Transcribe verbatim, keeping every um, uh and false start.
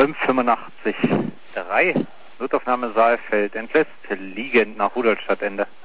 fünf fünfundachtzig drei. Notaufnahme Saalfeld entlässt liegend nach Rudolstadtende.